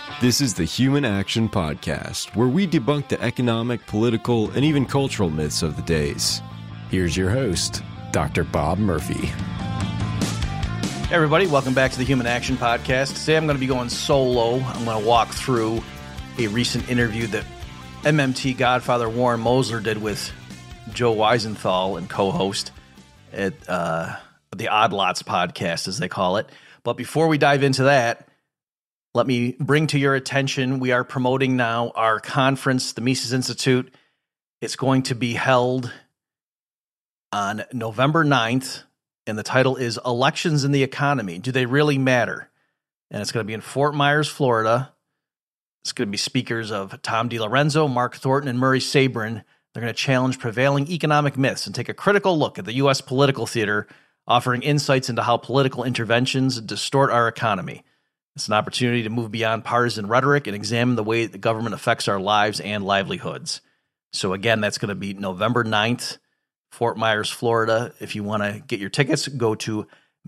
This is the Human Action Podcast, where we debunk the economic, political, and even cultural myths of the days. Here's your host, Dr. Bob Murphy. Hey everybody, welcome back to the Human Action Podcast. Today I'm going to be going solo. I'm going to walk through a recent interview that MMT Godfather Warren Mosler did with Joe Weisenthal and co-host at the Odd Lots podcast, as they call it. But before we dive into that, let me bring to your attention, we are promoting now our conference, the Mises Institute. It's going to be held on November 9th, and the title is Elections in the Economy. Do they really matter? And it's going to be in Fort Myers, Florida. It's going to be speakers of Tom DiLorenzo, Mark Thornton, and Murray Sabrin. They're going to challenge prevailing economic myths and take a critical look at the U.S. political theater, offering insights into how political interventions distort our economy. It's an opportunity to move beyond partisan rhetoric and examine the way the government affects our lives and livelihoods. So again, that's going to be November 9th, Fort Myers, Florida. If you want to get your tickets, go to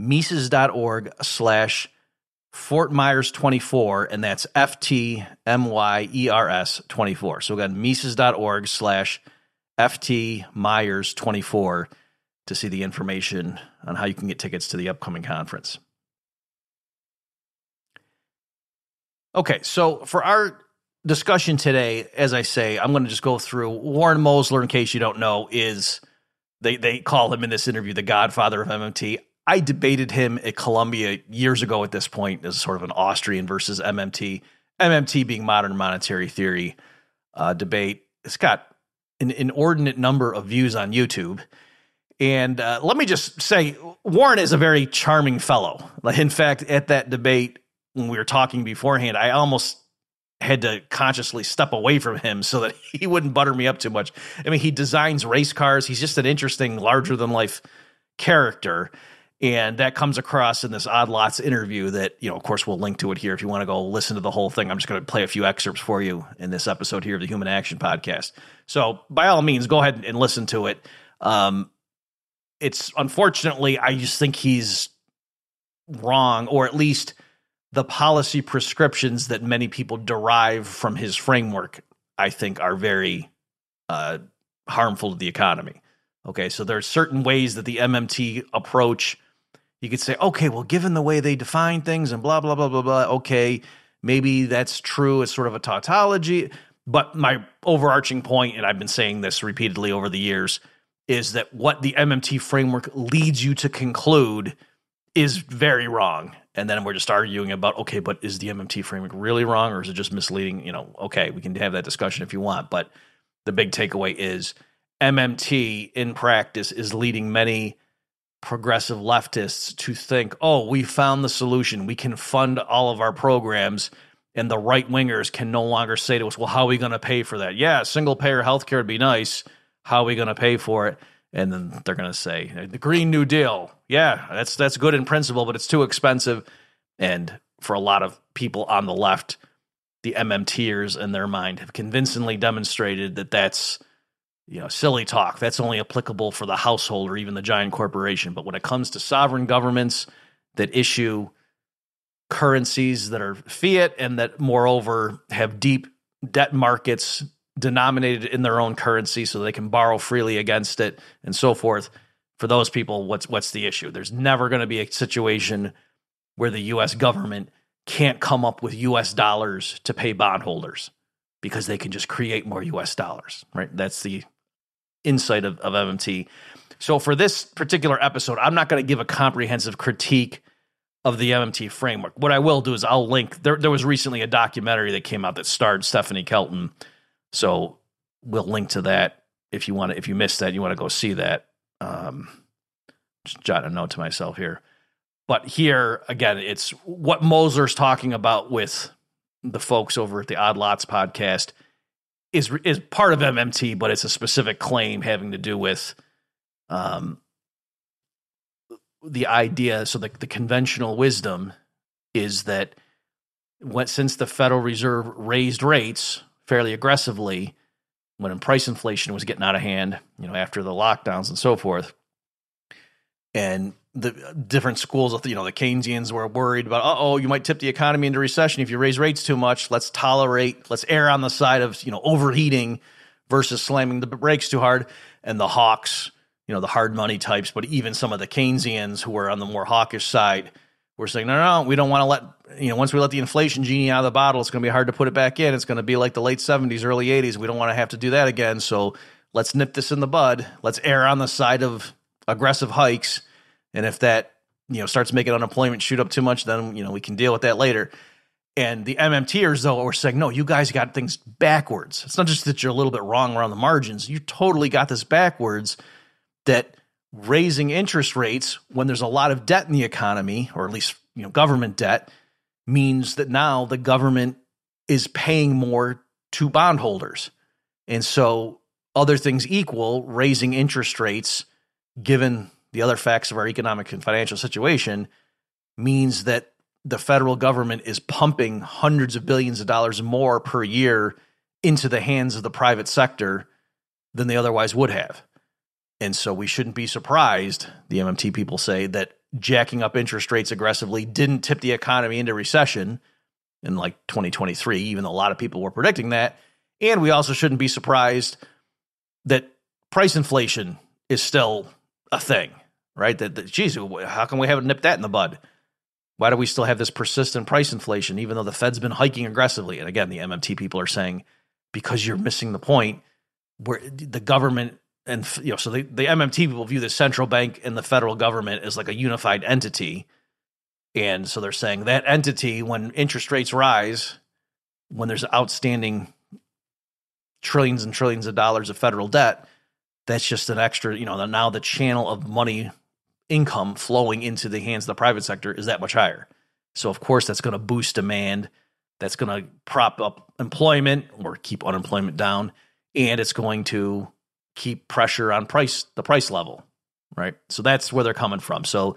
Mises.org/Fort Myers 24, and that's FTMYERS 24. So again, Mises.org/FT Myers 24 to see the information on how you can get tickets to the upcoming conference. Okay, so for our discussion today, as I say, I'm going to just go through Warren Mosler, in case you don't know, is they call him in this interview the godfather of MMT. I debated him at Columbia years ago at this point as sort of an Austrian versus MMT. MMT being modern monetary theory debate. It's got an inordinate number of views on YouTube. And let me just say, Warren is a very charming fellow. In fact, at that debate, when we were talking beforehand, I almost had to consciously step away from him so that he wouldn't butter me up too much. I mean, he designs race cars. He's just an interesting, larger-than-life character. And that comes across in this Odd Lots interview that, of course, we'll link to it here if you want to go listen to the whole thing. I'm just going to play a few excerpts for you in this episode here of the Human Action Podcast. So by all means, go ahead and listen to it. It's unfortunately, I just think he's wrong, or at least the policy prescriptions that many people derive from his framework, I think, are very harmful to the economy. Okay, so there are certain ways that the MMT approach, you could say, okay, well, given the way they define things and blah, blah, blah, blah, blah, okay, maybe that's true. It's sort of a tautology. But my overarching point, and I've been saying this repeatedly over the years, is that what the MMT framework leads you to conclude is very wrong. And then we're just arguing about, okay, but is the MMT framework really wrong, or is it just misleading? Okay, we can have that discussion if you want. But the big takeaway is MMT in practice is leading many progressive leftists to think, oh, we found the solution. We can fund all of our programs. And the right wingers can no longer say to us, well, how are we going to pay for that? Yeah, single payer healthcare would be nice. How are we going to pay for it? And then they're going to say, the Green New Deal. Yeah, that's good in principle, but it's too expensive. And for a lot of people on the left, the MMTers in their mind have convincingly demonstrated that that's silly talk. That's only applicable for the household or even the giant corporation. But when it comes to sovereign governments that issue currencies that are fiat and that, moreover, have deep debt markets denominated in their own currency so they can borrow freely against it and so forth, for those people, what's the issue? There's never going to be a situation where the U.S. government can't come up with U.S. dollars to pay bondholders because they can just create more U.S. dollars, right? That's the insight of MMT. So for this particular episode, I'm not going to give a comprehensive critique of the MMT framework. What I will do is I'll link. There was recently a documentary that came out that starred Stephanie Kelton. So we'll link to that if you want to. If you missed that, you want to go see that. Just jot a note to myself here. But here again, it's what Mosler's talking about with the folks over at the Odd Lots podcast is part of MMT, but it's a specific claim having to do with the idea. So the conventional wisdom is that since the Federal Reserve raised rates fairly aggressively when price inflation was getting out of hand, after the lockdowns and so forth, And the different schools of, the Keynesians were worried about, you might tip the economy into recession if you raise rates too much. Let's err on the side of, overheating versus slamming the brakes too hard. And the hawks, the hard money types, but even some of the Keynesians who were on the more hawkish side were saying, no, we don't want to once we let the inflation genie out of the bottle, it's going to be hard to put it back in. It's going to be like the late 70s, early 80s. We don't want to have to do that again. So let's nip this in the bud. Let's err on the side of aggressive hikes. And if that, starts making unemployment shoot up too much, then, we can deal with that later. And the MMTers, though, were saying, no, you guys got things backwards. It's not just that you're a little bit wrong around the margins. You totally got this backwards, that raising interest rates when there's a lot of debt in the economy, or at least, government debt, means that now the government is paying more to bondholders. And so other things equal, raising interest rates, given the other facts of our economic and financial situation, means that the federal government is pumping hundreds of billions of dollars more per year into the hands of the private sector than they otherwise would have. And so we shouldn't be surprised, the MMT people say, that jacking up interest rates aggressively didn't tip the economy into recession in like 2023, even though a lot of people were predicting that. And we also shouldn't be surprised that price inflation is still a thing, right? Geez, how come we haven't nipped that in the bud? Why do we still have this persistent price inflation, even though the Fed's been hiking aggressively? And again, the MMT people are saying, because you're missing the point, where the government and, so the MMT people view the central bank and the federal government as like a unified entity. And so they're saying that entity, when interest rates rise, when there's outstanding trillions and trillions of dollars of federal debt, that's just an extra, now the channel of money income flowing into the hands of the private sector is that much higher. So of course that's going to boost demand. That's going to prop up employment or keep unemployment down. And it's going to keep pressure on the price level, right? So that's where they're coming from. So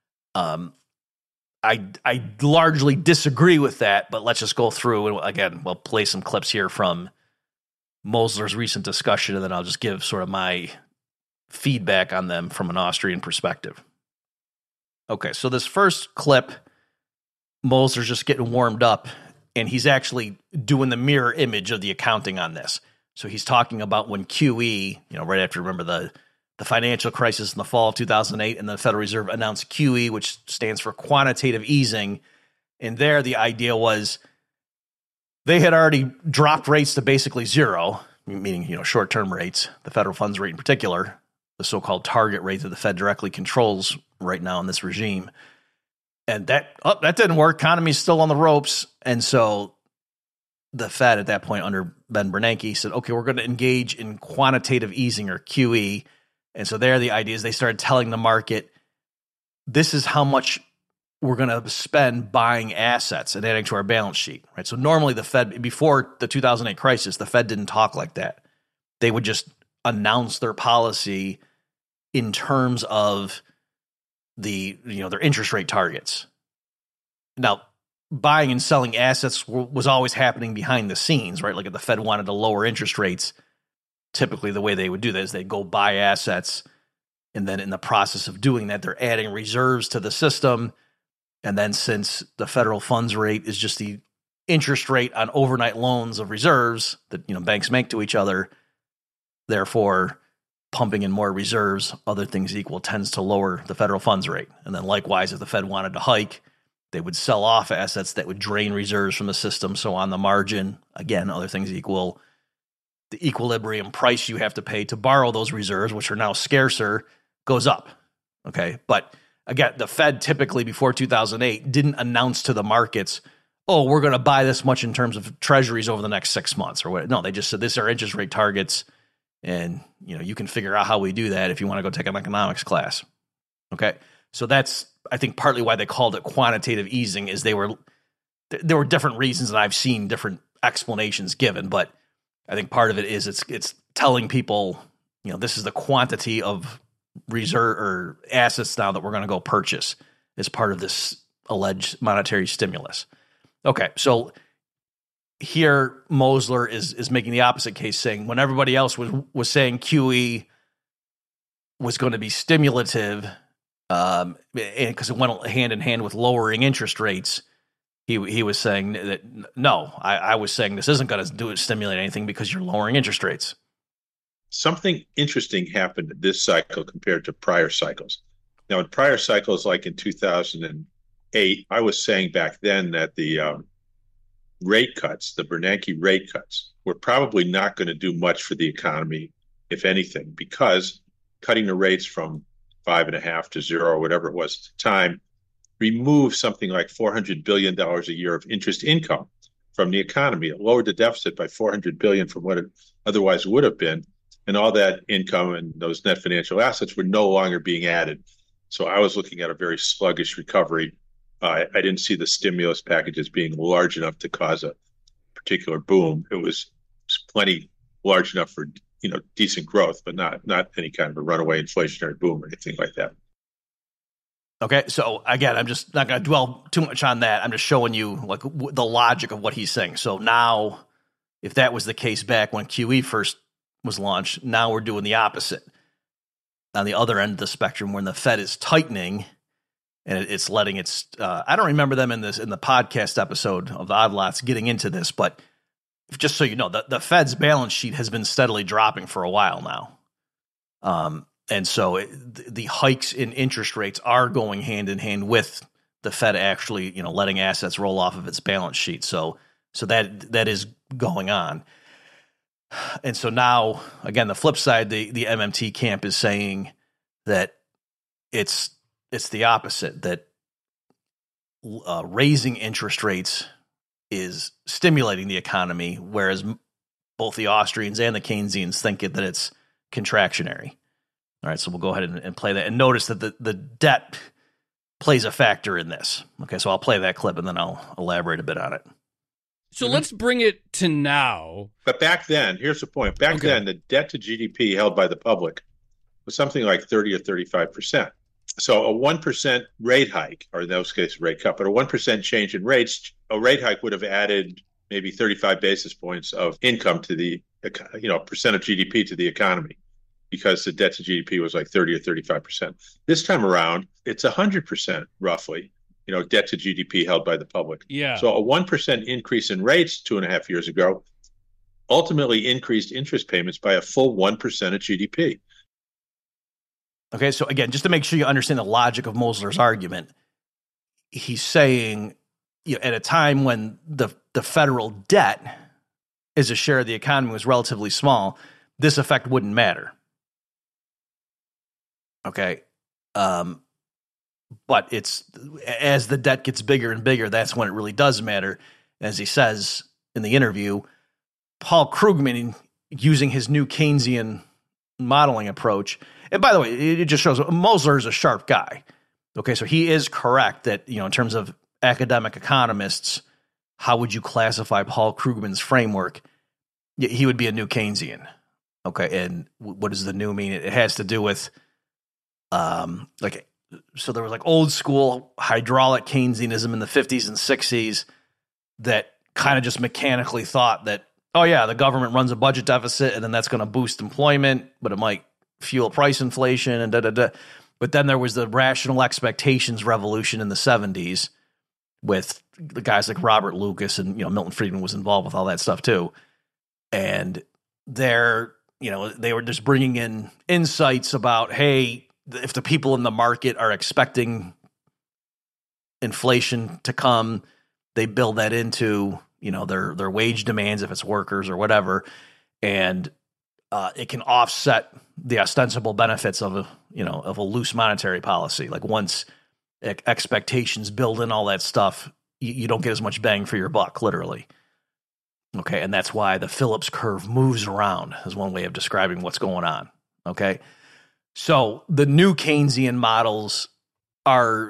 I largely disagree with that, but let's just go through, and again, we'll play some clips here from Mosler's recent discussion, and then I'll just give sort of my feedback on them from an Austrian perspective. Okay, so this first clip, Mosler's just getting warmed up, and he's actually doing the mirror image of the accounting on this. So he's talking about when QE, right after, remember, the financial crisis in the fall of 2008, and the Federal Reserve announced QE, which stands for quantitative easing. And there the idea was they had already dropped rates to basically zero, meaning, short-term rates, the federal funds rate in particular, the so-called target rate that the Fed directly controls right now in this regime. And that didn't work. Economy's still on the ropes. And so the Fed at that point under Ben Bernanke said, okay, we're going to engage in quantitative easing, or QE. And so there the idea is they started telling the market, this is how much we're going to spend buying assets and adding to our balance sheet, right? So normally the Fed, before the 2008 crisis, the Fed didn't talk like that. They would just announce their policy in terms of their interest rate targets. Now, buying and selling assets was always happening behind the scenes, right? Like if the Fed wanted to lower interest rates, typically the way they would do that is they'd go buy assets, and then in the process of doing that, they're adding reserves to the system. And then since the federal funds rate is just the interest rate on overnight loans of reserves that banks make to each other, therefore pumping in more reserves, other things equal, tends to lower the federal funds rate. And then likewise, if the Fed wanted to hike, they would sell off assets that would drain reserves from the system. So on the margin, again, other things equal, the equilibrium price you have to pay to borrow those reserves, which are now scarcer, goes up. Okay. But again, the Fed typically before 2008 didn't announce to the markets, oh, we're going to buy this much in terms of treasuries over the next 6 months or what. No, they just said, this are interest rate targets. And, you can figure out how we do that if you want to go take an economics class. Okay. So that's, I think, partly why they called it quantitative easing, is there were different reasons, and I've seen different explanations given, but I think part of it is it's telling people, this is the quantity of reserve or assets now that we're going to go purchase as part of this alleged monetary stimulus. Okay, so here Mosler is making the opposite case, saying when everybody else was saying QE was going to be stimulative, because it went hand in hand with lowering interest rates. He was saying that, no, I was saying this isn't going to stimulate anything because you're lowering interest rates. Something interesting happened this cycle compared to prior cycles. Now, in prior cycles, like in 2008, I was saying back then that the rate cuts, the Bernanke rate cuts, were probably not going to do much for the economy, if anything, because cutting the rates from 5.5 to 0 or whatever it was at the time removed something like $400 billion a year of interest income from the economy. It lowered the deficit by $400 billion from what it otherwise would have been. And all that income and those net financial assets were no longer being added. So I was looking at a very sluggish recovery. I didn't see the stimulus packages being large enough to cause a particular boom. It was plenty large enough for decent growth, but not any kind of a runaway inflationary boom or anything like that. Okay, so again, I'm just not going to dwell too much on that. I'm just showing you like the logic of what he's saying. So now, if that was the case back when QE first was launched, now we're doing the opposite. On the other end of the spectrum, when the Fed is tightening and it's letting its, I don't remember them in the podcast episode of the Odd Lots getting into this, but just so you know, the Fed's balance sheet has been steadily dropping for a while now. And so the hikes in interest rates are going hand in hand with the Fed actually, letting assets roll off of its balance sheet. So that is going on. And so now, again, the flip side, the MMT camp is saying that it's the opposite, that raising interest rates is stimulating the economy, whereas both the Austrians and the Keynesians think that it's contractionary. All right, so we'll go ahead and play that. And notice that the debt plays a factor in this. Okay, so I'll play that clip and then I'll elaborate a bit on it. So let's bring it to now. But back then, here's the point. Back then, the debt to GDP held by the public was something like 30 or 35%. So a 1% rate hike, or in those cases, rate cut, but a 1% change in rates, a rate hike would have added maybe 35 basis points of income to the, percent of GDP to the economy, because the debt to GDP was like 30 or 35%. This time around, it's 100% roughly, debt to GDP held by the public. Yeah. So a 1% increase in rates 2.5 years ago ultimately increased interest payments by a full 1% of GDP. Okay, so again, just to make sure you understand the logic of Mosler's argument, he's saying, at a time when the federal debt as a share of the economy was relatively small, this effect wouldn't matter. Okay. But it's as the debt gets bigger and bigger, that's when it really does matter. As he says in the interview, Paul Krugman, using his new Keynesian modeling approach, and by the way, it just shows Mosler is a sharp guy. Okay, so he is correct that, in terms of academic economists, how would you classify Paul Krugman's framework? He would be a new Keynesian. Okay, and what does the new mean? It has to do with so there was like old school hydraulic Keynesianism in the 50s and 60s that kind of just mechanically thought that, oh yeah, the government runs a budget deficit and then that's going to boost employment, but it might fuel price inflation and da-da-da. But then there was the rational expectations revolution in the 70s with the guys like Robert Lucas and, Milton Friedman was involved with all that stuff too. And they were just bringing in insights about, hey, if the people in the market are expecting inflation to come, they build that into, their wage demands if it's workers or whatever, and it can offset the ostensible benefits of a loose monetary policy. Like once expectations build in all that stuff, you don't get as much bang for your buck, literally. Okay, and that's why the Phillips curve moves around, is one way of describing what's going on. Okay. So the new Keynesian models are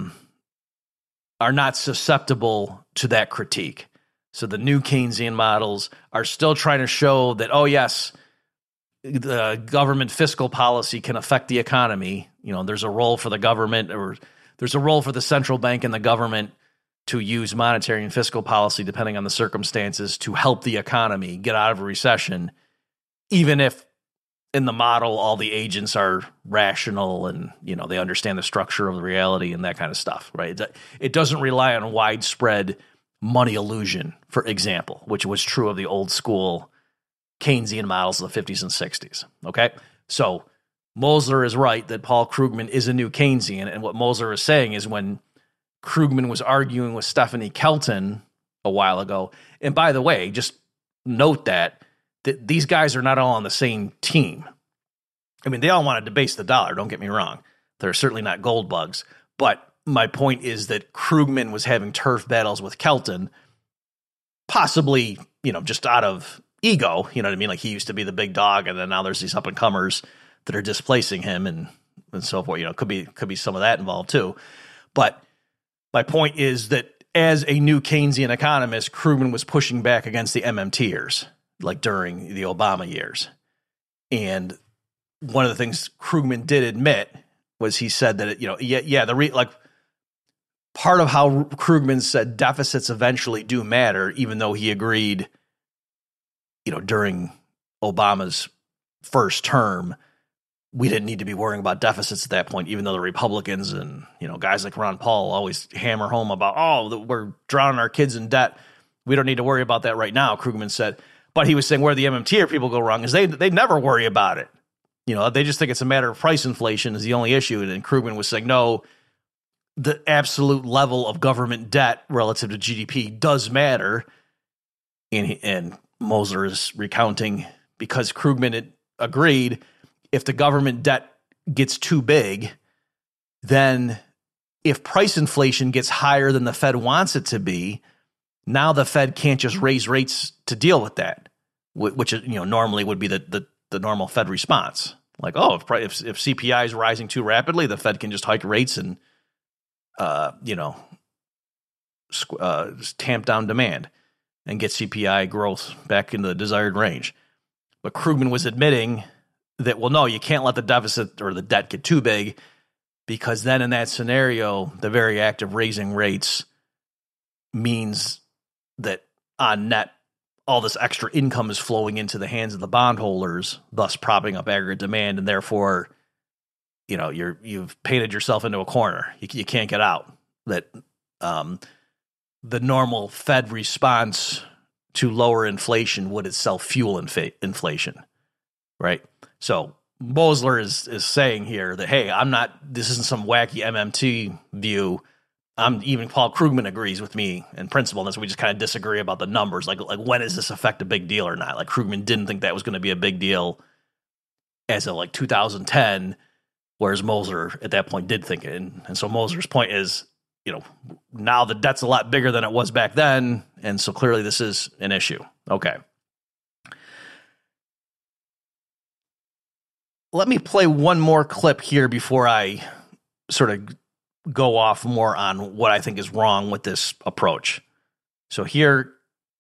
not susceptible to that critique. So the new Keynesian models are still trying to show that, oh yes, the government fiscal policy can affect the economy. There's a role for the government, or there's a role for the central bank and the government to use monetary and fiscal policy, depending on the circumstances, to help the economy get out of a recession, even if in the model, all the agents are rational and, they understand the structure of the reality and that kind of stuff, right? It doesn't rely on widespread money illusion, for example, which was true of the old school Keynesian models of the 50s and 60s, okay? So Mosler is right that Paul Krugman is a new Keynesian, and what Mosler is saying is when Krugman was arguing with Stephanie Kelton a while ago, and by the way, just note that these guys are not all on the same team. I mean, they all want to debase the dollar, don't get me wrong. They're certainly not gold bugs. But my point is that Krugman was having turf battles with Kelton, possibly, just out of ego, you know what I mean? Like he used to be the big dog, and then now there's these up-and-comers that are displacing him and so forth. Could be some of that involved too. But my point is that as a new Keynesian economist, Krugman was pushing back against the MMTers, like during the Obama years. And one of the things Krugman did admit was he said that, part of how Krugman said deficits eventually do matter, even though he agreed, during Obama's first term, we didn't need to be worrying about deficits at that point, even though the Republicans and, guys like Ron Paul always hammer home about, we're drowning our kids in debt. We don't need to worry about that right now, Krugman said. But he was saying where the MMT people go wrong is they never worry about it. They just think it's a matter of price inflation is the only issue. And Krugman was saying, no, the absolute level of government debt relative to GDP does matter. And Mosler is recounting because Krugman had agreed if the government debt gets too big, then if price inflation gets higher than the Fed wants it to be, now the Fed can't just raise rates to deal with that, which normally would be the normal Fed response. Like, if CPI is rising too rapidly, the Fed can just hike rates and tamp down demand and get CPI growth back into the desired range. But Krugman was admitting that, well, no, you can't let the deficit or the debt get too big, because then in that scenario, the very act of raising rates means that on net, all this extra income is flowing into the hands of the bondholders, thus propping up aggregate demand, and therefore, you've painted yourself into a corner. You can't get out. That the normal Fed response to lower inflation would itself fuel inflation, right? So Mosler is saying here that, hey, this isn't some wacky MMT view. Even Paul Krugman agrees with me in principle, and so we just kind of disagree about the numbers. Like when does this affect a big deal or not? Like Krugman didn't think that was going to be a big deal as of 2010, whereas Mosler at that point did think it. And so Mosler's point is, now the debt's a lot bigger than it was back then, and so clearly this is an issue. Okay. Let me play one more clip here before I sort of go off more on what I think is wrong with this approach. So here,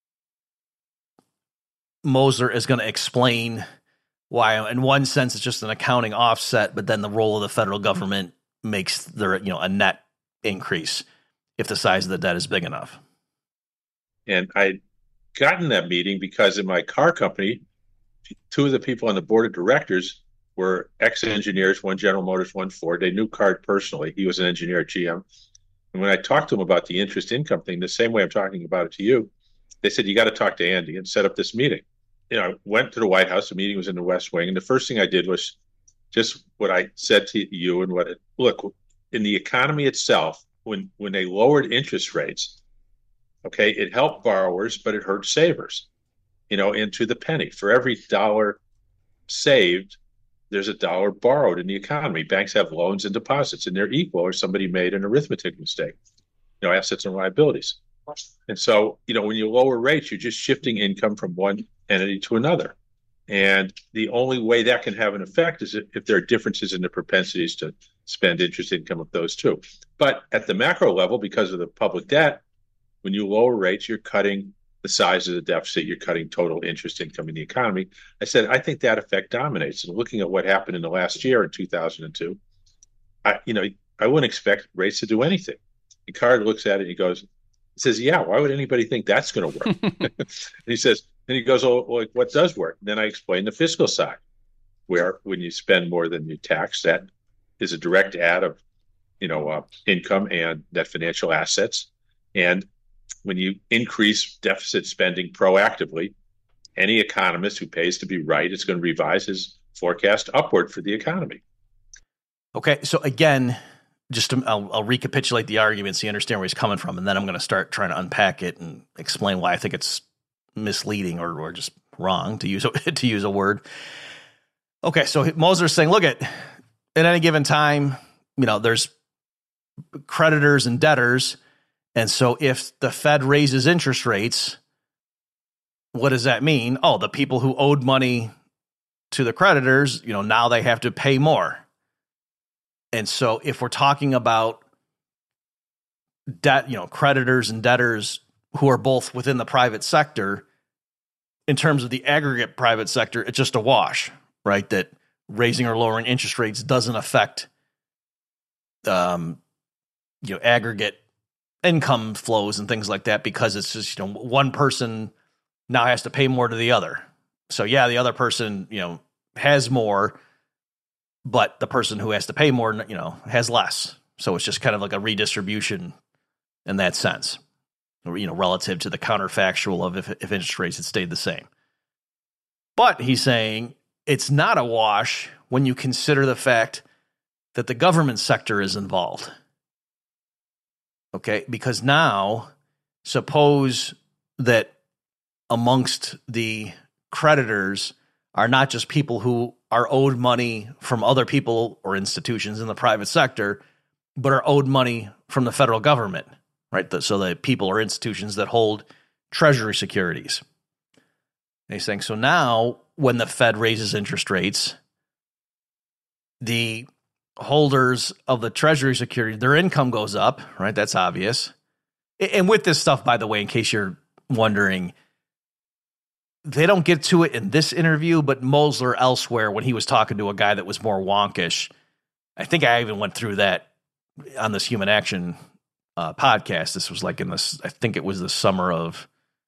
Mosler is going to explain why, in one sense, it's just an accounting offset, but then the role of the federal government makes there, a net increase if the size of the debt is big enough. And I'd gotten that meeting because in my car company, two of the people on the board of directors were ex-engineers, one General Motors, one Ford. They knew Card personally. He was an engineer at GM. And when I talked to him about the interest income thing, the same way I'm talking about it to you, they said, you got to talk to Andy and set up this meeting. I went to the White House. The meeting was in the West Wing. And the first thing I did was just what I said to you and look, in the economy itself, when they lowered interest rates, okay, it helped borrowers, but it hurt savers, into the penny. For every dollar saved, there's a dollar borrowed in the economy. Banks have loans and deposits, and they're equal, or somebody made an arithmetic mistake, assets and liabilities. And so, when you lower rates, you're just shifting income from one entity to another. And the only way that can have an effect is if there are differences in the propensities to spend interest income of those two. But at the macro level, because of the public debt, when you lower rates, you're cutting the size of the deficit, you're cutting total interest income in the economy. I said, I think that effect dominates. And looking at what happened in the last year in 2002, I wouldn't expect rates to do anything. And Card looks at it and he says, yeah, why would anybody think that's going to work? And he goes, oh, well, what does work? And then I explain the fiscal side. where when you spend more than you tax, that is a direct add of income and net financial assets. And when you increase deficit spending proactively, any economist who pays to be right is going to revise his forecast upward for the economy. Okay, so again, I'll recapitulate the argument so you understand where he's coming from, and then I'm going to start trying to unpack it and explain why I think it's misleading or just wrong to use a word. Okay, so Mosler's saying, look at any given time, there's creditors and debtors, and so if the Fed raises interest rates, what does that mean? Oh, the people who owed money to the creditors, now they have to pay more. And so if we're talking about debt, creditors and debtors who are both within the private sector, in terms of the aggregate private sector, it's just a wash, right? That raising or lowering interest rates doesn't affect aggregate income flows and things like that, because it's just, one person now has to pay more to the other. So yeah, the other person, has more, but the person who has to pay more, has less. So it's just kind of like a redistribution in that sense, relative to the counterfactual of if interest rates had stayed the same. But he's saying it's not a wash when you consider the fact that the government sector is involved. Okay, because now suppose that amongst the creditors are not just people who are owed money from other people or institutions in the private sector, but are owed money from the federal government, right? So the people or institutions that hold treasury securities. And he's saying, so now when the Fed raises interest rates, the holders of the treasury security, their income goes up, right? That's obvious. And with this stuff, by the way, in case you're wondering, they don't get to it in this interview, but Mosler elsewhere, when he was talking to a guy that was more wonkish, I think I even went through that on this Human Action podcast. This was like I think it was the summer of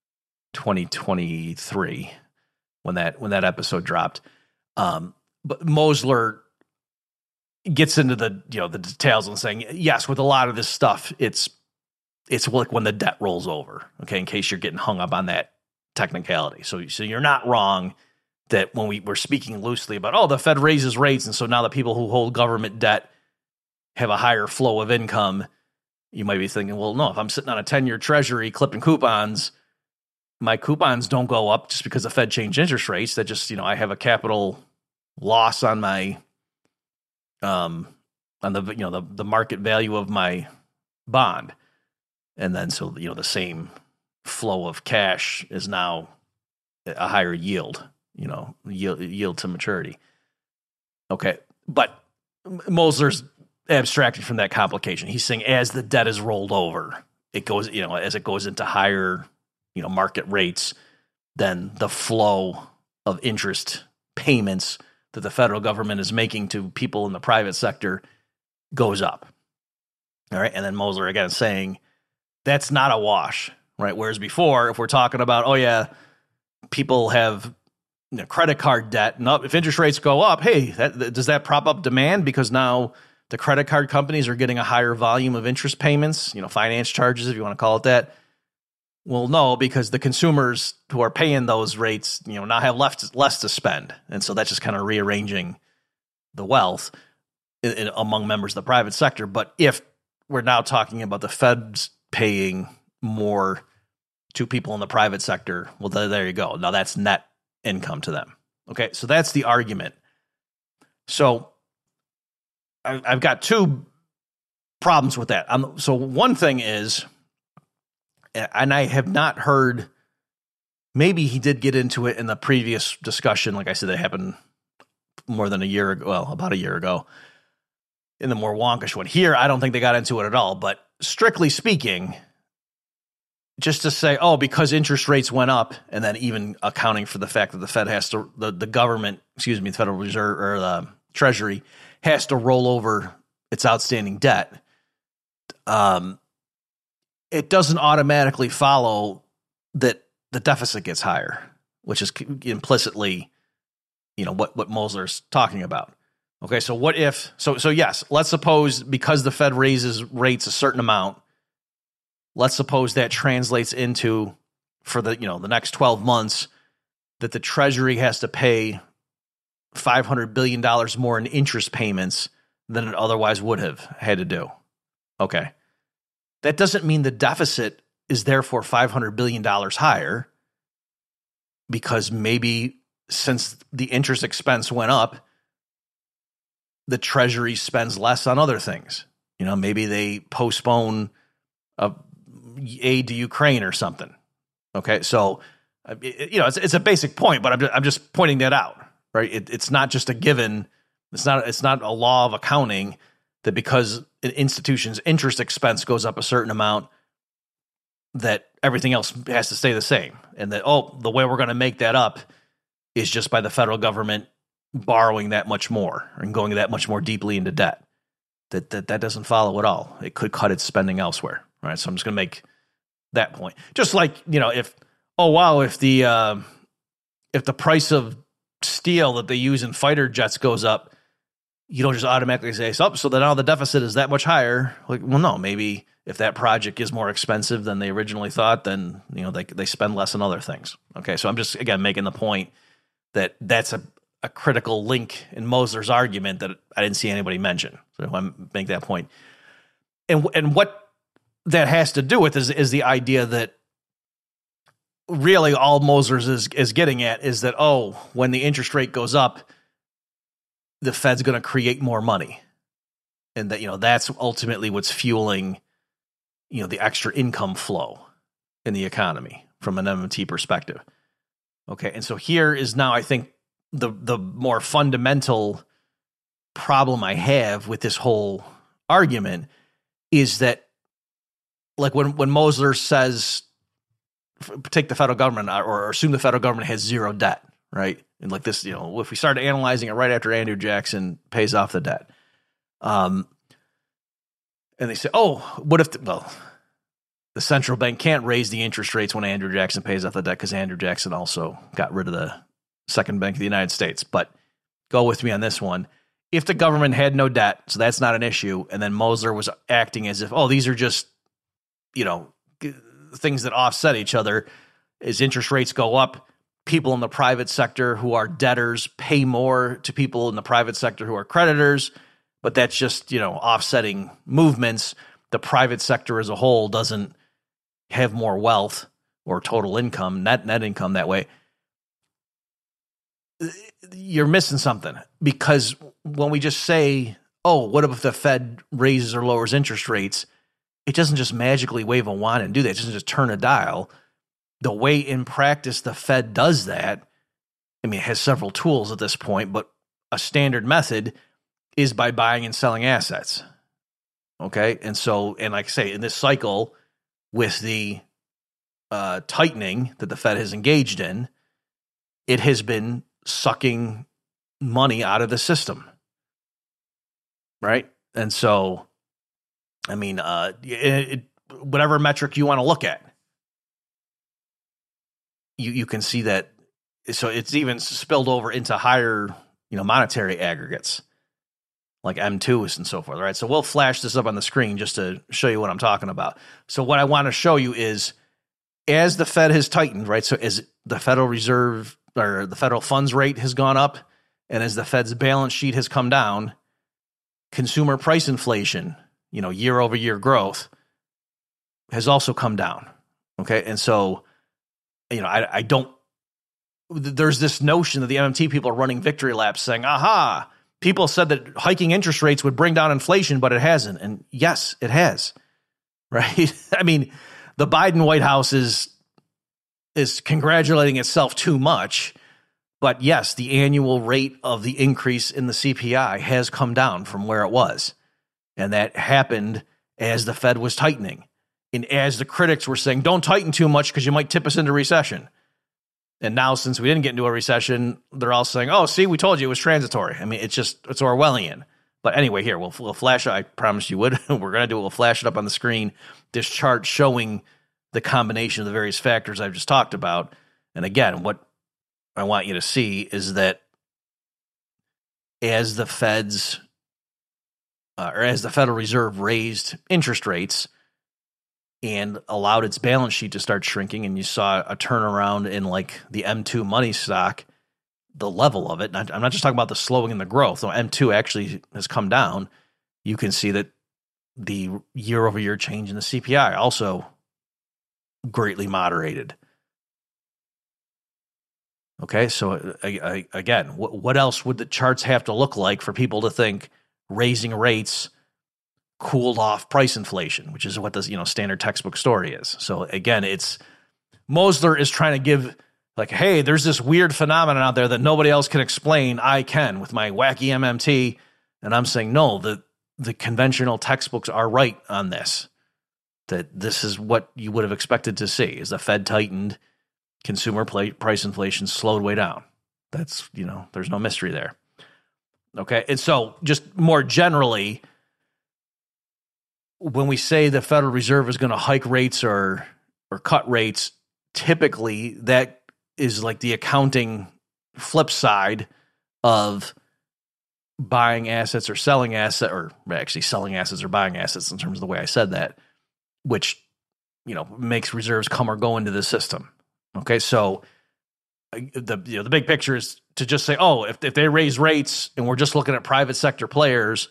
2023 when that episode dropped. But Mosler gets into the details and saying, yes, with a lot of this stuff, it's like when the debt rolls over. Okay, in case you're getting hung up on that technicality. So you're not wrong that when we're speaking loosely about, the Fed raises rates, and so now the people who hold government debt have a higher flow of income. You might be thinking, well, no, if I'm sitting on a 10-year treasury clipping coupons, my coupons don't go up just because the Fed changed interest rates. That just, I have a capital loss on my on the market value of my bond. And then so the same flow of cash is now a higher yield, yield to maturity. Okay. But Mosler's abstracted from that complication. He's saying as the debt is rolled over, it goes, as it goes into higher, market rates, then the flow of interest payments that the federal government is making to people in the private sector goes up. All right. And then Mosler again saying that's not a wash. Right. Whereas before, if we're talking about, people have credit card debt, and if interest rates go up, hey, does that prop up demand because now the credit card companies are getting a higher volume of interest payments, finance charges, if you want to call it that? Well, no, because the consumers who are paying those rates, now have less to spend. And so that's just kind of rearranging the wealth among members of the private sector. But if we're now talking about the Fed's paying more to people in the private sector, well, there you go. Now that's net income to them. Okay, so that's the argument. So I've got two problems with that. So one thing is, and I have not heard, maybe he did get into it in the previous discussion. Like I said, that happened more than a year ago, about a year ago, in the more wonkish one. Here, I don't think they got into it at all. But strictly speaking, just to say, because interest rates went up, and then even accounting for the fact that the Fed has to, the government, the Federal Reserve or the Treasury has to roll over its outstanding debt, it doesn't automatically follow that the deficit gets higher, which is implicitly what Mosler's talking about. Okay, so what if so yes, let's suppose because the Fed raises rates a certain amount, let's suppose that translates into for the next 12 months that the Treasury has to pay $500 billion more in interest payments than it otherwise would have had to do. Okay. That doesn't mean the deficit is therefore $500 billion higher, because maybe since the interest expense went up, the Treasury spends less on other things. Maybe they postpone aid to Ukraine or something. Okay. So, it's a basic point, but I'm just pointing that out, right? It's not just a given. It's not a law of accounting that because an institution's interest expense goes up a certain amount, that everything else has to stay the same. And that, the way we're going to make that up is just by the federal government borrowing that much more and going that much more deeply into debt. That doesn't follow at all. It could cut its spending elsewhere. Right. So I'm just going to make that point. Just like, if the price of steel that they use in fighter jets goes up, you don't just automatically say, so then now the deficit is that much higher. Like, well, no, maybe if that project is more expensive than they originally thought, then, they spend less on other things. Okay. So I'm just, again, making the point that that's a critical link in Mosler's argument that I didn't see anybody mention. So I want to make that point. And what that has to do with is the idea that really all Mosler's is getting at is that, when the interest rate goes up, the Fed's going to create more money. And that, that's ultimately what's fueling, the extra income flow in the economy from an MMT perspective. Okay. And so here is now, I think, the more fundamental problem I have with this whole argument is that, like when Mosler says, take the federal government or assume the federal government has zero debt, right? And like this, if we started analyzing it right after Andrew Jackson pays off the debt, and they say, what if the central bank can't raise the interest rates when Andrew Jackson pays off the debt because Andrew Jackson also got rid of the second bank of the United States. But go with me on this one. If the government had no debt, so that's not an issue, and then Mosler was acting as if, these are just, things that offset each other. As interest rates go up, people in the private sector who are debtors pay more to people in the private sector who are creditors, but that's just, offsetting movements. The private sector as a whole doesn't have more wealth or total income, net income that way. You're missing something, because when we just say, what if the Fed raises or lowers interest rates, it doesn't just magically wave a wand and do that. It doesn't just turn a dial. The way in practice the Fed does that, it has several tools at this point, but a standard method is by buying and selling assets. Okay. And like I say, in this cycle with the tightening that the Fed has engaged in, it has been sucking money out of the system. Right. And so, whatever metric you want to look at, you can see that. So it's even spilled over into higher, monetary aggregates like M2s and so forth. Right. So we'll flash this up on the screen just to show you what I'm talking about. So what I want to show you is, as the Fed has tightened, right? So as the Federal Reserve or the federal funds rate has gone up, and as the Fed's balance sheet has come down, consumer price inflation, year over year growth has also come down. Okay. And so, I don't, there's this notion that the MMT people are running victory laps saying, people said that hiking interest rates would bring down inflation, but it hasn't. And yes, it has. Right. The Biden White House is congratulating itself too much. But yes, the annual rate of the increase in the CPI has come down from where it was. And that happened as the Fed was tightening. And as the critics were saying, don't tighten too much because you might tip us into recession. And now, since we didn't get into a recession, they're all saying, see, we told you it was transitory. It's Orwellian. But anyway, here, we'll flash it. I promised you would. We're going to do it. We'll flash it up on the screen. This chart showing the combination of the various factors I've just talked about. And again, what I want you to see is that as the Fed's or as the Federal Reserve raised interest rates and allowed its balance sheet to start shrinking, and you saw a turnaround in like the M2 money stock, the level of it. And I'm not just talking about the slowing in the growth. So M2 actually has come down. You can see that the year-over-year change in the CPI also greatly moderated. Okay, so again, what else would the charts have to look like for people to think raising rates cooled off price inflation, which is what the standard textbook story is. So again, it's Mosler is trying to give like, hey, there's this weird phenomenon out there that nobody else can explain. I can with my wacky MMT, and I'm saying no. The conventional textbooks are right on this. That this is what you would have expected to see: is the Fed tightened, consumer price inflation slowed way down. That's there's no mystery there. Okay, and so just more generally, when we say the Federal Reserve is going to hike rates or cut rates, typically that is like the accounting flip side of buying assets or selling assets, or actually selling assets or buying assets in terms of the way I said that, which makes reserves come or go into the system. Okay, so the big picture is to just say, oh, if they raise rates and we're just looking at private sector players,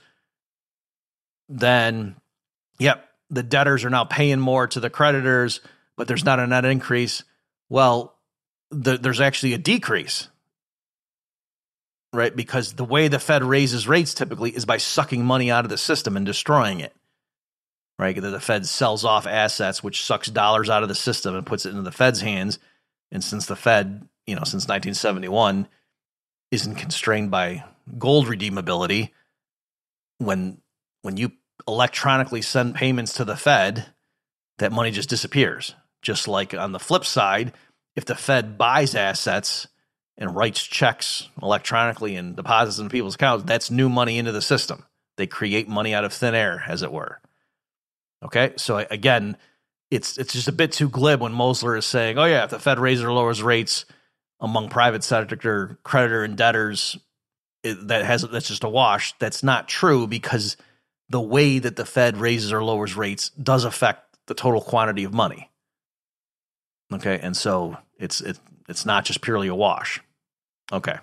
then yep, the debtors are now paying more to the creditors, but there's not a net increase. Well, there's actually a decrease, right? Because the way the Fed raises rates typically is by sucking money out of the system and destroying it, right? The Fed sells off assets, which sucks dollars out of the system and puts it into the Fed's hands. And since the Fed, since 1971, isn't constrained by gold redeemability, when you electronically send payments to the Fed, that money just disappears. Just like on the flip side, if the Fed buys assets and writes checks electronically and deposits in people's accounts, that's new money into the system. They create money out of thin air, as it were. Okay, so again, it's just a bit too glib when Mosler is saying, oh yeah, if the Fed raises or lowers rates among private sector creditor and debtors, that's just a wash. That's not true, because the way that the Fed raises or lowers rates does affect the total quantity of money. Okay, and so it's not just purely a wash. Okay.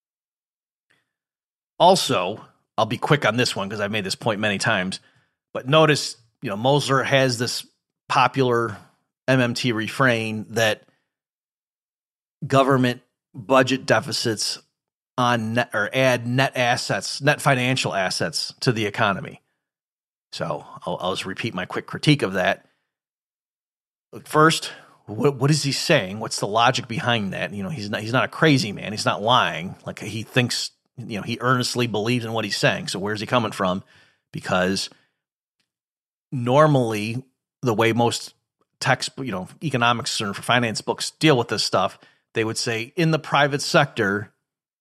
Also, I'll be quick on this one because I've made this point many times, but notice, Mosler has this popular MMT refrain that government budget deficits add net financial assets to the economy. So I'll just repeat my quick critique of that. First, what is he saying? What's the logic behind that? He's not a crazy man. He's not lying. Like, he thinks, he earnestly believes in what he's saying. So where's he coming from? Because normally the way most economics or finance books deal with this stuff, they would say in the private sector,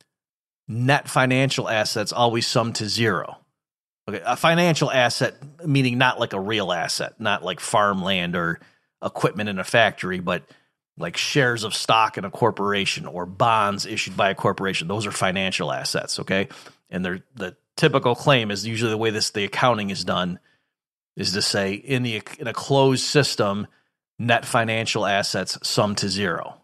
net financial assets always sum to zero. Okay, a financial asset meaning not like a real asset, not like farmland or equipment in a factory, but like shares of stock in a corporation or bonds issued by a corporation. Those are financial assets, okay? And the typical claim is usually the way the accounting is done is to say in a closed system, net financial assets sum to zero.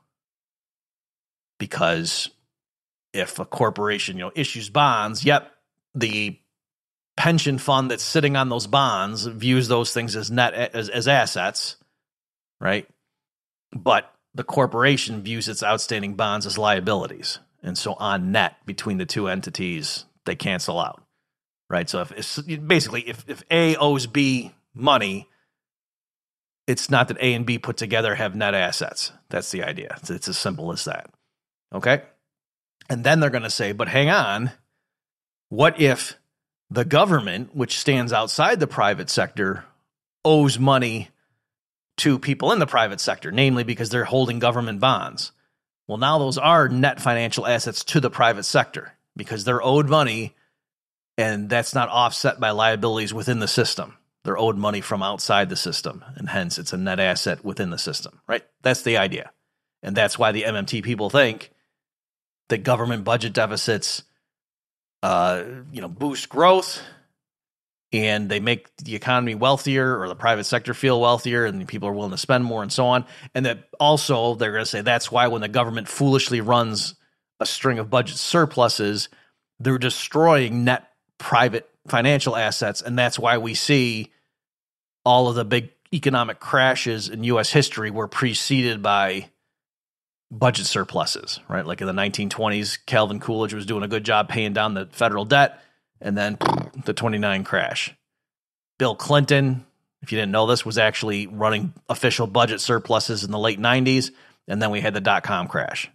Because if a corporation, issues bonds, the pension fund that's sitting on those bonds views those things as as assets, right? But the corporation views its outstanding bonds as liabilities. And so on net between the two entities, they cancel out, right? So if A owes B money, it's not that A and B put together have net assets. That's the idea. It's as simple as that. Okay? And then they're going to say, but hang on, what if the government, which stands outside the private sector, owes money to people in the private sector, namely because they're holding government bonds? Well, now those are net financial assets to the private sector because they're owed money, and that's not offset by liabilities within the system. They're owed money from outside the system, and hence it's a net asset within the system, right? That's the idea. And that's why the MMT people think that government budget deficits boost growth, and they make the economy wealthier or the private sector feel wealthier, and people are willing to spend more and so on. And that also they're going to say that's why when the government foolishly runs a string of budget surpluses, they're destroying net private financial assets. And that's why we see all of the big economic crashes in U.S. history were preceded by budget surpluses, right? Like in the 1920s, Calvin Coolidge was doing a good job paying down the federal debt, and then the 29 crash. Bill Clinton, if you didn't know this, was actually running official budget surpluses in the late 90s, and then we had the dot-com crash.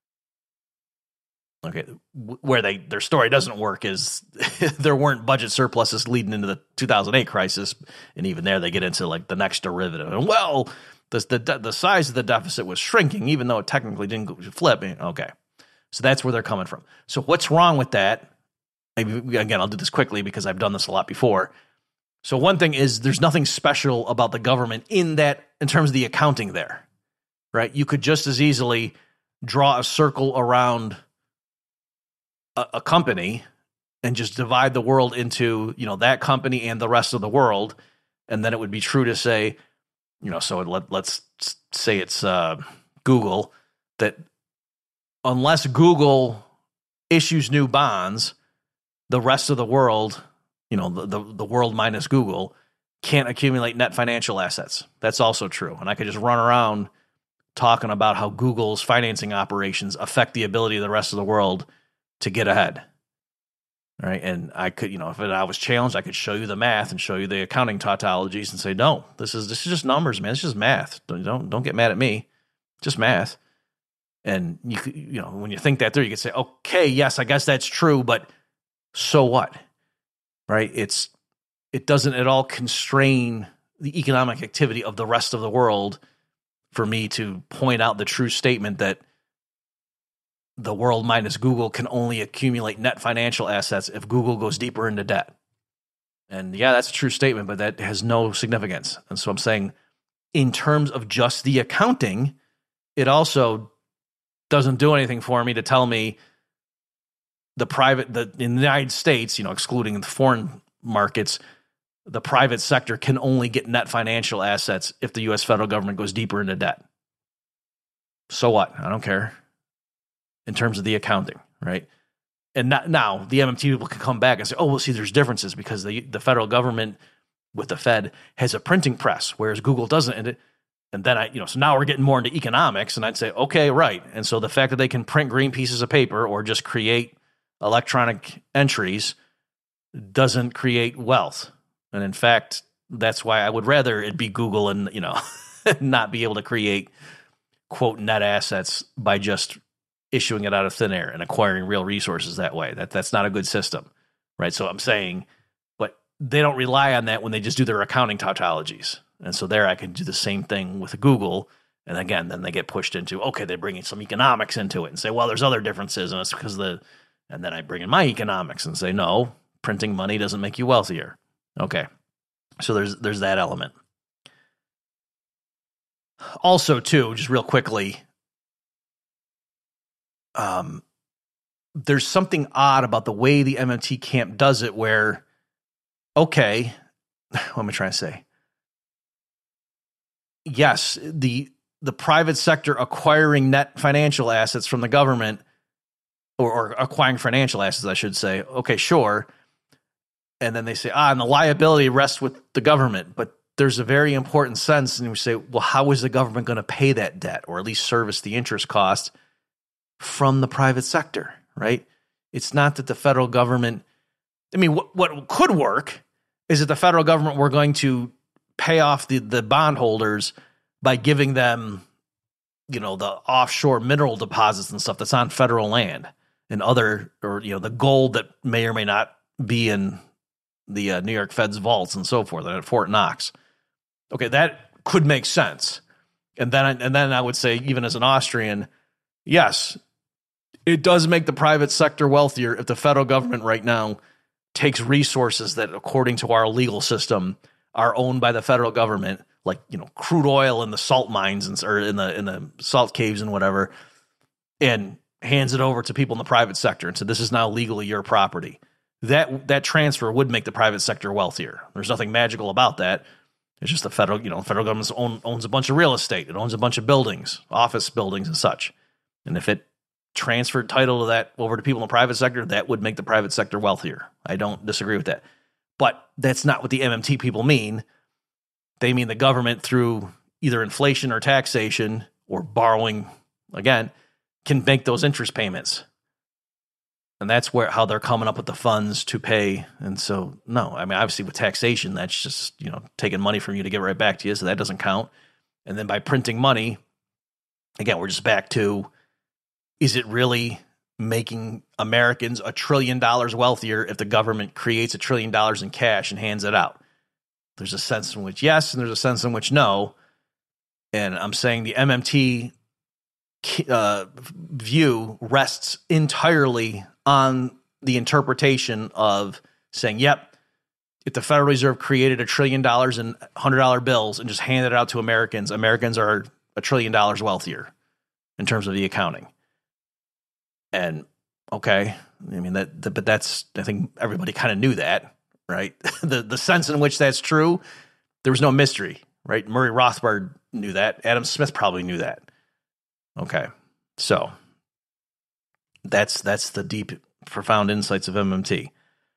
Okay, where their story doesn't work is there weren't budget surpluses leading into the 2008 crisis, and even there they get into like the next derivative. And well, the size of the deficit was shrinking, even though it technically didn't flip. Okay, so that's where they're coming from. So what's wrong with that? Maybe, again, I'll do this quickly because I've done this a lot before. So one thing is there's nothing special about the government in terms of the accounting there, right? You could just as easily draw a circle around a company and just divide the world into, that company and the rest of the world. And then it would be true to say, so let's say it's Google, that unless Google issues new bonds, the rest of the world, the world minus Google, can't accumulate net financial assets. That's also true. And I could just run around talking about how Google's financing operations affect the ability of the rest of the world to get ahead. All right. And I could, if I was challenged, I could show you the math and show you the accounting tautologies and say, no, this is just numbers, man. It's just math. Don't get mad at me. Just math. And when you think that through, you could say, okay, yes, I guess that's true, but so what? Right? It doesn't at all constrain the economic activity of the rest of the world for me to point out the true statement that the world minus Google can only accumulate net financial assets if Google goes deeper into debt. And yeah, that's a true statement, but that has no significance. And so I'm saying in terms of just the accounting, it also doesn't do anything for me to tell me in the United States, excluding the foreign markets, the private sector can only get net financial assets if the U.S. federal government goes deeper into debt. So what? I don't care. In terms of the accounting, right? And now the MMT people can come back and say, oh, well, see, there's differences because the federal government with the Fed has a printing press, whereas Google doesn't. And then so now we're getting more into economics, and I'd say, okay, right. And so the fact that they can print green pieces of paper or just create electronic entries doesn't create wealth. And in fact, that's why I would rather it be Google and, not be able to create, quote, net assets by just issuing it out of thin air and acquiring real resources that way. That's not a good system, right? So I'm saying, but they don't rely on that when they just do their accounting tautologies. And so there I can do the same thing with Google. And again, then they get pushed into, okay, they're bringing some economics into it and say, well, there's other differences. And it's because and then I bring in my economics and say, no, printing money doesn't make you wealthier. Okay. So there's that element. Also, too, just real quickly, there's something odd about the way the MMT camp does it where, okay, what am I trying to say? Yes, the private sector acquiring net financial assets from the government or acquiring financial assets, I should say. Okay, sure. And then they say, and the liability rests with the government. But there's a very important sense. And we say, well, how is the government going to pay that debt or at least service the interest cost from the private sector, right? It's not that the federal government, what could work is that the federal government were going to pay off the bondholders by giving them, the offshore mineral deposits and stuff that's on federal land and the gold that may or may not be in the New York Fed's vaults and so forth, and at Fort Knox. Okay, that could make sense. And then I would say, even as an Austrian, yes, it does make the private sector wealthier if the federal government right now takes resources that, according to our legal system, are owned by the federal government, like crude oil in the salt mines or in the salt caves and whatever, and hands it over to people in the private sector and said, this is now legally your property, that transfer would make the private sector wealthier. There's nothing magical about that. It's just the federal government owns a bunch of real estate. It owns a bunch of buildings, office buildings and such. And if it transferred title to that over to people in the private sector, that would make the private sector wealthier. I don't disagree with that. But that's not what the MMT people mean. They mean the government, through either inflation or taxation or borrowing, again, can make those interest payments. And that's how they're coming up with the funds to pay. And so, no, I mean, obviously with taxation, that's just, taking money from you to give it right back to you. So that doesn't count. And then by printing money, again, we're just back to, is it really making Americans $1 trillion wealthier if the government creates $1 trillion in cash and hands it out? There's a sense in which yes, and there's a sense in which no. And I'm saying the MMT view rests entirely on the interpretation of saying, yep, if the Federal Reserve created $1 trillion in $100 bills and just handed it out to Americans, Americans are $1 trillion wealthier in terms of the accounting. And okay, I mean but that's, I think everybody kind of knew that, right? the sense in which that's true, there was no mystery, right? Murray Rothbard knew that. Adam Smith probably knew that. Okay, so that's the deep, profound insights of MMT.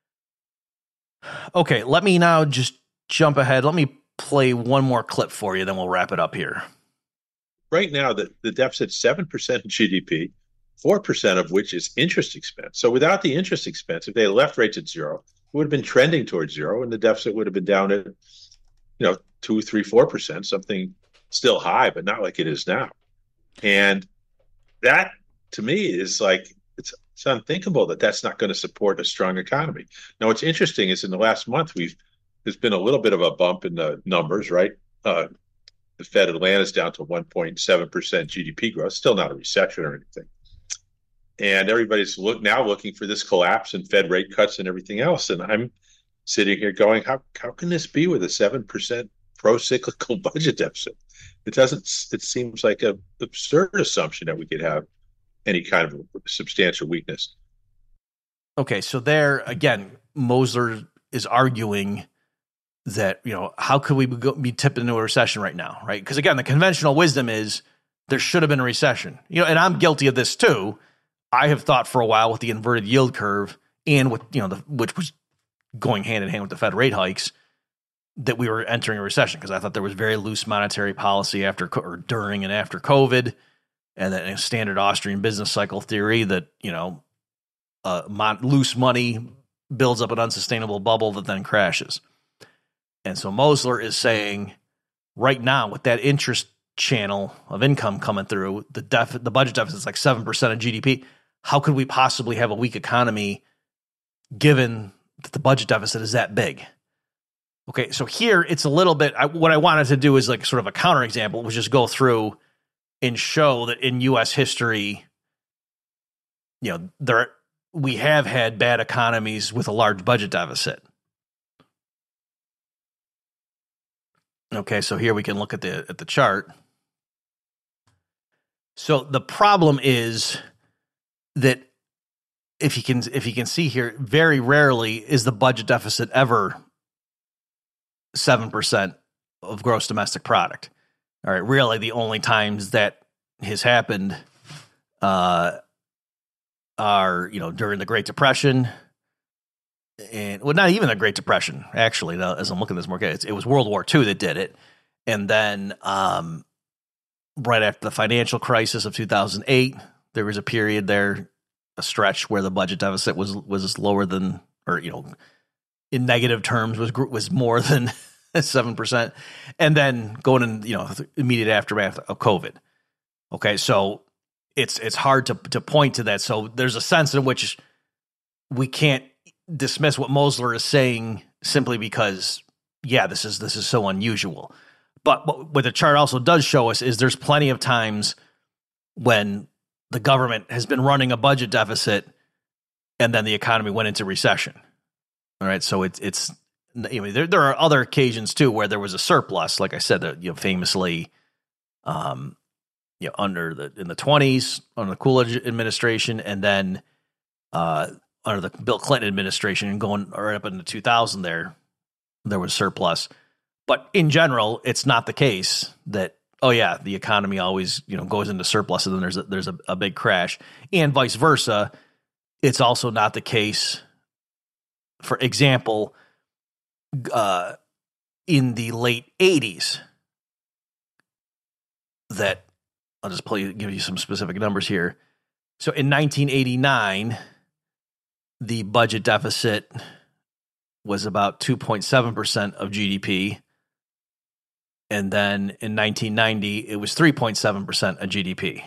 Okay, let me now just jump ahead. Let me play one more clip for you, then we'll wrap it up here. Right now, the deficit's 7% of GDP, 4% of which is interest expense. So without the interest expense, if they left rates at zero, it would have been trending towards zero, and the deficit would have been down at 2, 3, 4%, something still high, but not like it is now. And that, to me, is like, it's unthinkable that that's not going to support a strong economy. Now, what's interesting is in the last month, there's been a little bit of a bump in the numbers, right? The Fed Atlanta is down to 1.7% GDP growth, still not a recession or anything. And everybody's now looking for this collapse and Fed rate cuts and everything else. And I'm sitting here going, how can this be with a 7% pro-cyclical budget deficit? It seems like an absurd assumption that we could have any kind of substantial weakness. Okay, so there, again, Mosler is arguing that, how could we be tipped into a recession right now, right? Because, again, the conventional wisdom is there should have been a recession. And I'm guilty of this too. I have thought for a while with the inverted yield curve and with, which was going hand in hand with the Fed rate hikes, that we were entering a recession because I thought there was very loose monetary policy during and after COVID, and then a standard Austrian business cycle theory that, loose money builds up an unsustainable bubble that then crashes. And so Mosler is saying right now with that interest channel of income coming through, the budget deficit is like 7% of GDP. How could we possibly have a weak economy given that the budget deficit is that big? Okay, so here it's a little bit, what I wanted to do is like sort of a counterexample, was just go through and show that in U.S. history, we have had bad economies with a large budget deficit. Okay, so here we can look at the chart. So the problem is that if you can see here, very rarely is the budget deficit ever 7% of gross domestic product. All right, really the only times that has happened are during the Great Depression, and not even the Great Depression actually. As I'm looking at this more, it was World War II that did it, and then right after the financial crisis of 2008, there was a period there, a stretch where the budget deficit was lower than, or in negative terms was more than 7%, and then going in the immediate aftermath of COVID. Okay, so it's hard to point to that. So there's a sense in which we can't dismiss what Mosler is saying simply because this is so unusual. But what the chart also does show us is there's plenty of times when the government has been running a budget deficit and then the economy went into recession. All right, so it's there are other occasions too where there was a surplus, like I said, famously in the 20s under the Coolidge administration, and then under the Bill Clinton administration, and going right up into 2000, there was surplus. But in general, it's not the case that, oh yeah, the economy always goes into surplus and then there's a big crash, and vice versa. It's also not the case. For example, in the late 80s, that I'll just give you some specific numbers here. So in 1989, the budget deficit was about 2.7% of GDP. And then in 1990, it was 3.7% of GDP.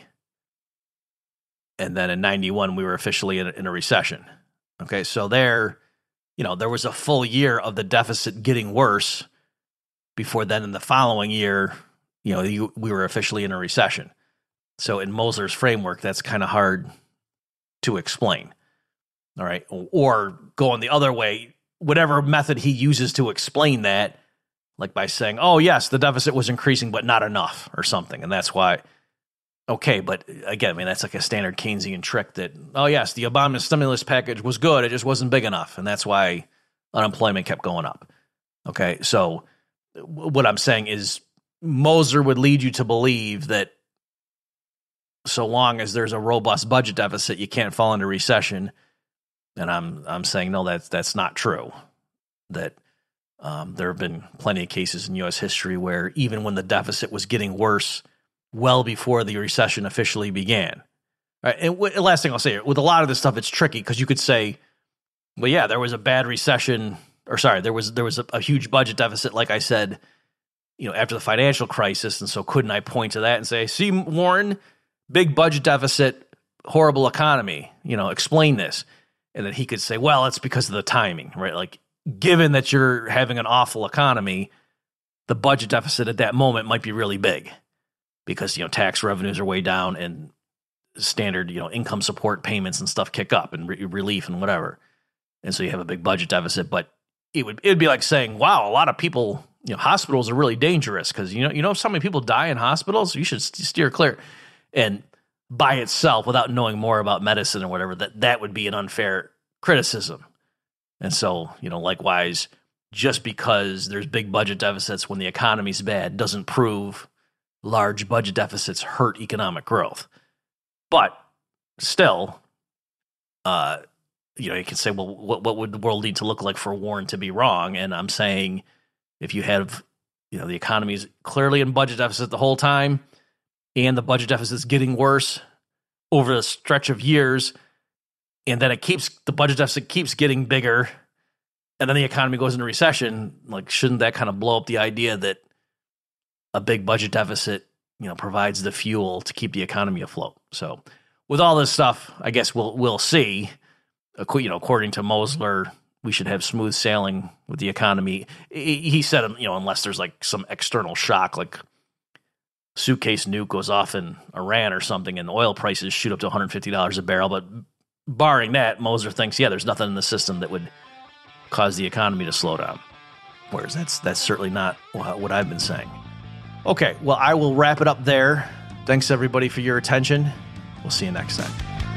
And then in 91, we were officially in a recession. Okay, so there was a full year of the deficit getting worse before then in the following year, we were officially in a recession. So in Mosler's framework, that's kind of hard to explain. All right. Or going the other way, whatever method he uses to explain that, like by saying, oh, yes, the deficit was increasing, but not enough or something. And that's why, okay, but again, that's like a standard Keynesian trick that, oh, yes, the Obama stimulus package was good. It just wasn't big enough. And that's why unemployment kept going up. Okay, so what I'm saying is Mosler would lead you to believe that so long as there's a robust budget deficit, you can't fall into recession. And I'm saying, no, that's not true. That there have been plenty of cases in U.S. history where even when the deficit was getting worse, well before the recession officially began. All right, and last thing I'll say, with a lot of this stuff, it's tricky because you could say, well, yeah, there was a bad recession, or sorry, there was a huge budget deficit, like I said, after the financial crisis, and so couldn't I point to that and say, see, Warren, big budget deficit, horrible economy, explain this. And then he could say, well, it's because of the timing, right? Like, given that you're having an awful economy, the budget deficit at that moment might be really big because, tax revenues are way down and standard, income support payments and stuff kick up and relief and whatever. And so you have a big budget deficit, but it'd be like saying, wow, a lot of people, hospitals are really dangerous because, so many people die in hospitals, you should steer clear. And by itself, without knowing more about medicine or whatever, that would be an unfair criticism. And so, likewise, just because there's big budget deficits when the economy's bad doesn't prove large budget deficits hurt economic growth. But still, you can say, well, what would the world need to look like for Warren to be wrong? And I'm saying if you have, the economy's clearly in budget deficit the whole time, and the budget deficit's getting worse over a stretch of years, and then the budget deficit keeps getting bigger, and then the economy goes into recession, like, shouldn't that kind of blow up the idea that a big budget deficit, provides the fuel to keep the economy afloat? So with all this stuff, I guess we'll see. According to Mosler, we should have smooth sailing with the economy. He said, unless there's like some external shock, like suitcase nuke goes off in Iran or something and oil prices shoot up to $150 a barrel. But barring that, Mosler thinks, there's nothing in the system that would cause the economy to slow down. Whereas that's certainly not what I've been saying. Okay, well, I will wrap it up there. Thanks, everybody, for your attention. We'll see you next time.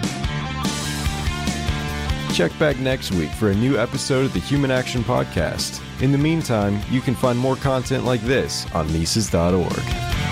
Check back next week for a new episode of the Human Action Podcast. In the meantime, you can find more content like this on Mises.org.